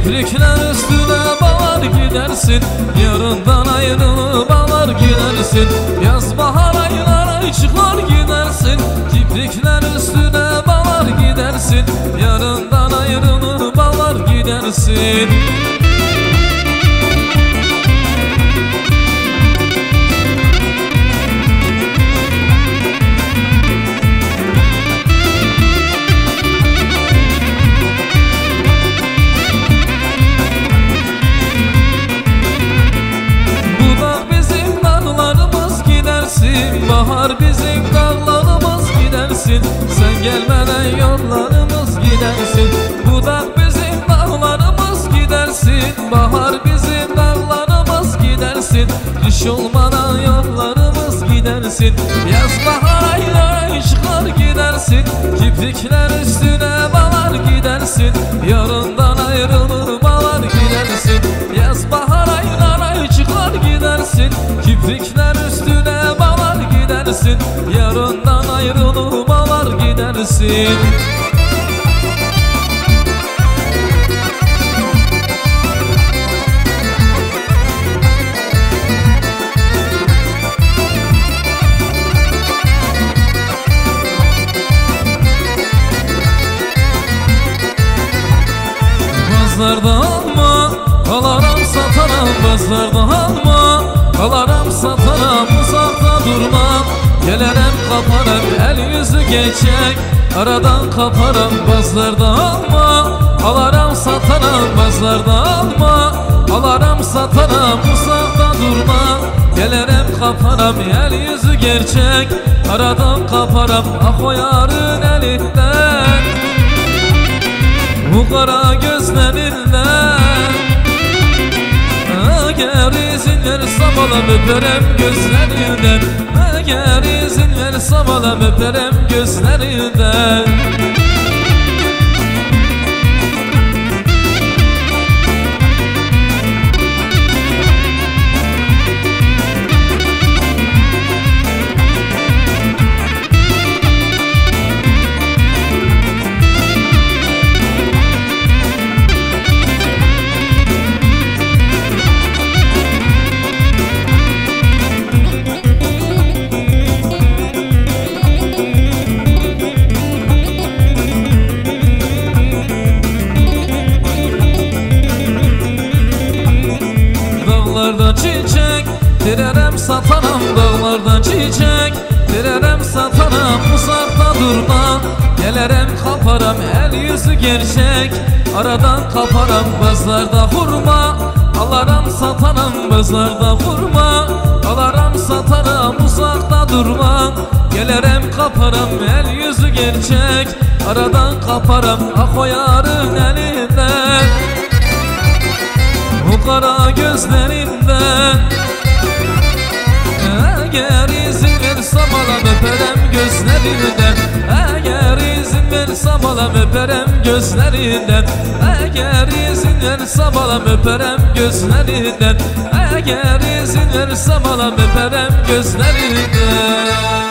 Kiprikler üstüne bağlar gidersin, yarından ayrılıp ağlar gidersin. Yaz bahar aylar çıkar gidersin, kiprikler üstüne bağlar gidersin, yarından ayrılıp ağlar gidersin. Bahar bizim dağlarımız gidersin, sen gelmeden yollarımız gidersin. Bu dağ bizim dağlarımız gidersin, bahar bizim dağlarımız gidersin. Kış olmadan yollarımız gidersin, yaz bahar aylar çıkar gidersin. Kiprikler üstüne bağlar gidersin, yarından ayrılıp ağlar gidersin. Yaz bahar aylar çıkar gidersin, kiprikler üstüne bağlar gidersin, yarından ayrılıp ağlar gidersin. Bazlarda alma, alaram sataram. Bazlarda alma, alaram sataram. Uzakta durma, gelenem kaparım. El yüzü geçecek, aradan kaparım. Bazlarda alma, alaram sataram. Bazlarda alma, alaram sataram. Uzakta durma, gelenem kaparım. El yüzü gerçek, aradan kaparım. Ah o yarın elinden, bu kara gözlerinden. Eğer izin versem alam öperim gözlerinden. Eğer izin versem alam öperim gözlerinden. Dağlarda çiçek direrem satanam, dağlarda çiçek direrem satanam. Uzakta durma, gelerem kaparam. El yüzü gerçek, aradan kaparam. Bazlarda hurma, alaram satanam. Bazlarda hurma, alaram satanam. Uzakta durma, gelerim kaparam. El yüzü gerçek, aradan kaparam. Ah o yarın elinden, bu kara gözlerinden. Eğer izin versem alam öperem gözlerinden. Eğer izin versem alam öperem gözlerinden. Eğer izin versem alam öperem gözlerinden. Eğer izin versem alam öperem gözlerinden.